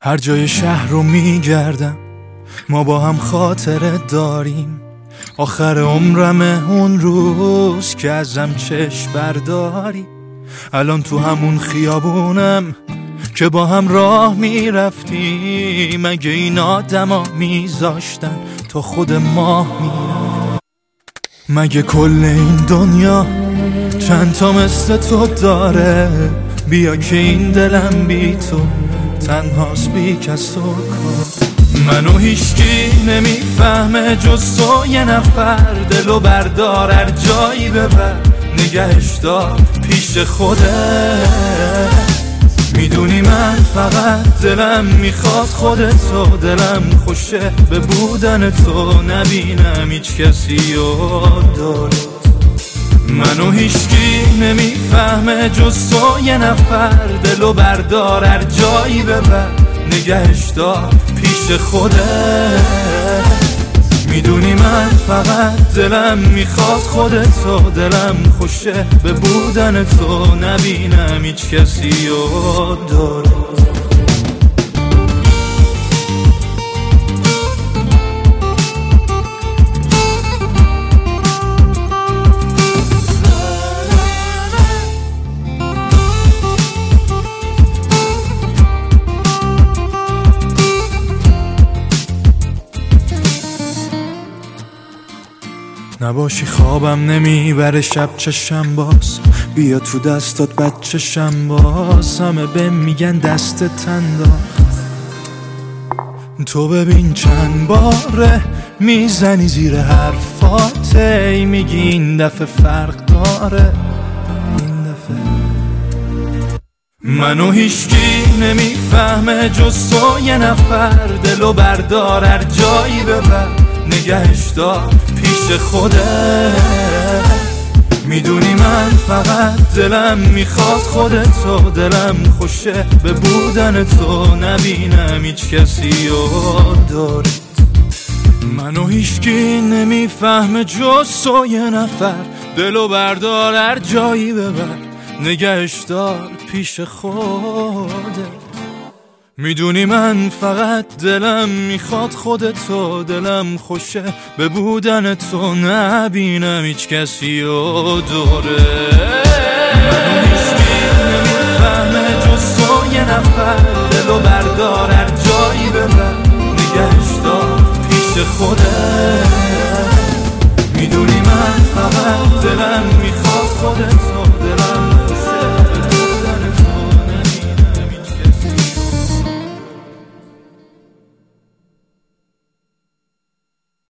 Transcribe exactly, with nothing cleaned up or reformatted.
هر جای شهر رو میگردم، ما با هم خاطره داریم. آخر عمرمه اون روز که ازم چشم برداری. الان تو همون خیابونم که با هم راه میرفتیم. مگه این آدما میذاشتن تا خود ماه میرفت؟ مگه کل این دنیا چند تا مثل تو داره؟ بیا که این دلم بی تو تنهاست، بی کس و کار. منو هیچکی نمیفهمه جز تو یه نفر. دلو بردار هر جایی ببر، نگهش دار پیش خودت. میدونی من فقط دلم میخواد خودتو، دلم خوشه به بودن تو، نبینم هیچ کسی و دارت. منو هیچکی نمیفهمه جز تو یه نفر. دلو بردار هر جایی ببر، نگهش دار پیش خودت. میدونی من فقط دلم میخواد خودتو، دلم خوشه به بودن تو، نبینم هیچ کسی و دارت. نباشی خوابم نمیبره شب چشم باز. بیا تو دستات بچشم باز. همه بهم میگن دستت انداخت، تو ببین چند باره میزنی زیر حرفات. ای میگی این دفعه فرق داره، این دفعه. منو هیچکی نمیفهمه جز تو یه نفر. دلو بردار هر جایی ببر، نگهش دار پیش خودت. میدونی من فقط دلم میخواد خودتو، دلم خوشه به بودن تو، نبینم هیچ کسی و دارت. منو هیچکی نمیفهمه جز تو یه نفر. دلو بردار هر جایی ببر، نگهش دار پیش خودت. میدونی من فقط دلم میخواد خودتو، دلم خوشه به بودن تو، نبینم هیچ کسی و دوره. منو هیچکی نمیفهمه جز تو یه نفر. دلو بردار هر جایی ببر، نگهش دار پیش خودت. میدونی من فقط